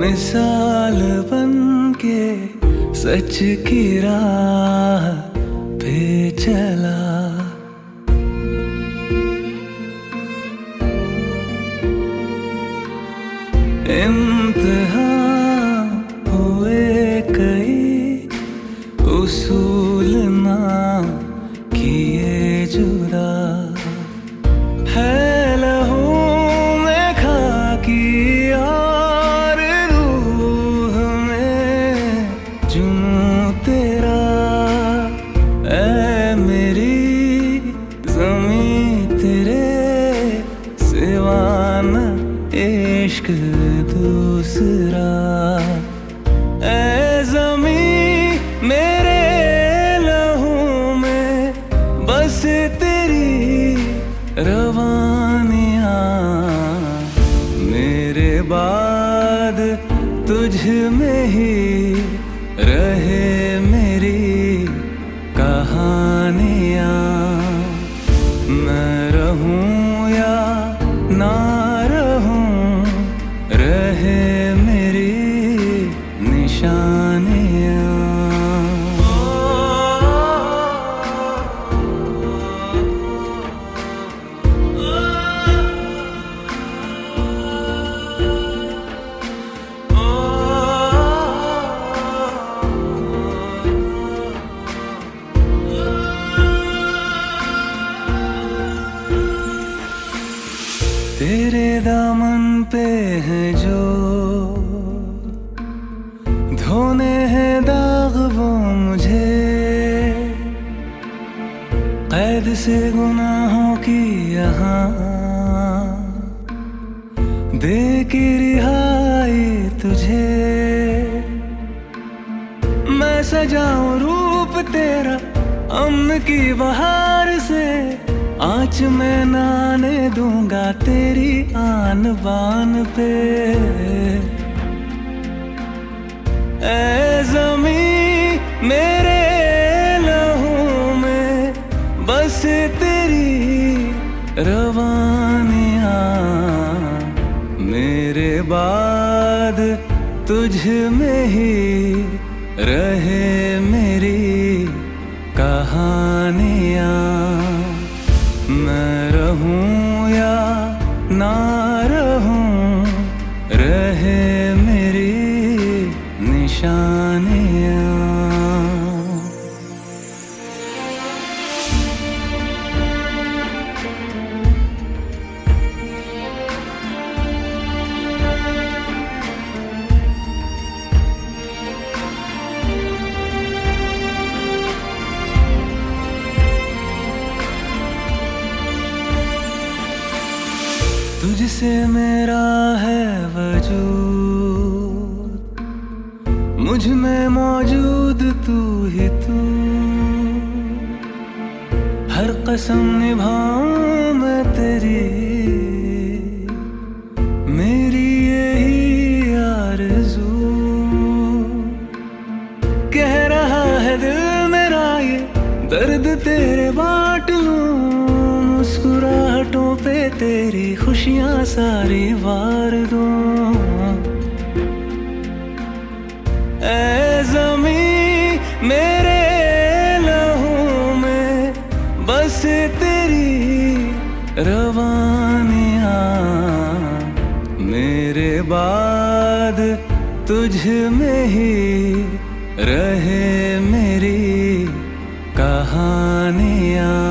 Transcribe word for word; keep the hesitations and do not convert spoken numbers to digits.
मिसाल बन के सच की राह पे चला। इम्तिहान हुए कई उसूल ना किए जुदा, है लहू में खाकी और रूह में जुनून तेरा। ऐ मेरी ज़मीं तेरे सिवा न इश्क दूसरा। ऐ ज़मीं मेरे लहू में बस तेरी रवानियाँ, मेरे बाद तुझ में ही रहे मेरी कहानियाँ। मैं रहूं या ना रहूं, रहे मेरी निशानियाँ। तेरे दामन पे है जो धोने हैं दाग वो मुझे, कैद से गुनाहों की यहाँ दे की रिहाई तुझे। मैं सजाऊं रूप तेरा अमन की बहार से, आँच में नाने दूंगा तेरी आन बान पे। ऐ ज़मीं मेरे लहू में बस तेरी रवानियाँ, मेरे बाद तुझ में ही रहे मेरी कहानियाँ। मैं रहूं या ना रहूं, रहे मेरी निशानियाँ। तुझसे मेरा है वजूद, मुझ में मौजूद तू ही तू। हर कसम निभाऊं मैं तेरी, मेरी यही आरज़ू। कह रहा है दिल मेरा ये दर्द तेरे बांट लूं, मुस्कुराहटों पे तेरी खुशियाँ सारी वार दूं। ऐ ज़मीं मेरे लहू में बस तेरी रवानियाँ, मेरे बाद तुझ में ही रहे मेरी कहानियाँ।